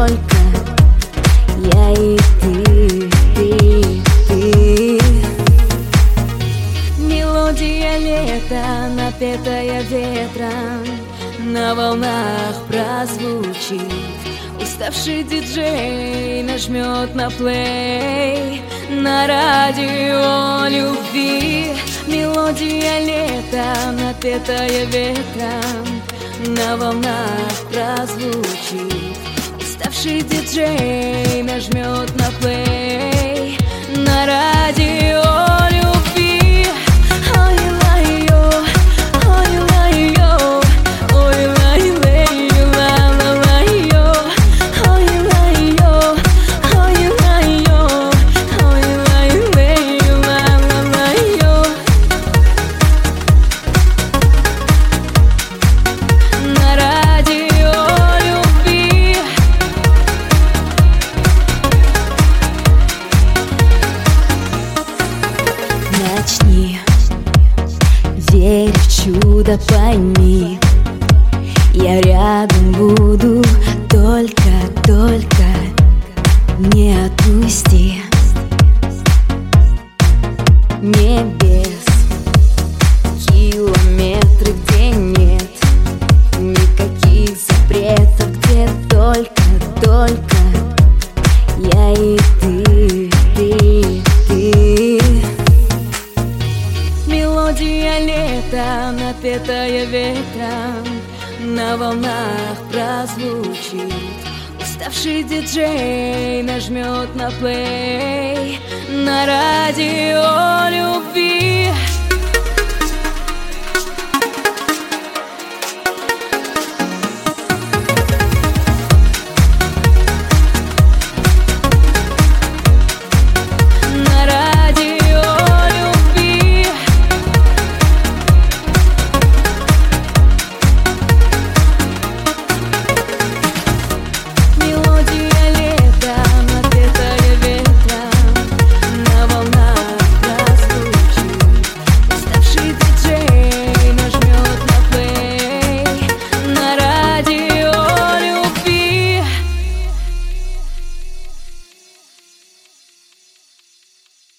только я и ты. Мелодия лета, напетая ветром, на волнах прозвучит. Уставший диджей нажмет на плей на радио любви. Мелодия лета, напетая ветром, на волнах прозвучит. Уставший диджей нажмет на плей на радио любви. Ой-ла-йо, ой-ла-йо, ой-ла-йо, ла-ла-ла-йо, ой-ла-йо, ой-ла-йо, ой-ла-йо, ла-ла-ла-йо. На радио любви. Начни, верь в чудо, пойми, я рядом буду, только не отпусти. Небес, километры, где нет никаких запретов, где только я и ты. Мелодия лета, напетая ветром, на волнах прозвучит. Уставший диджей нажмет на плей на радио любви.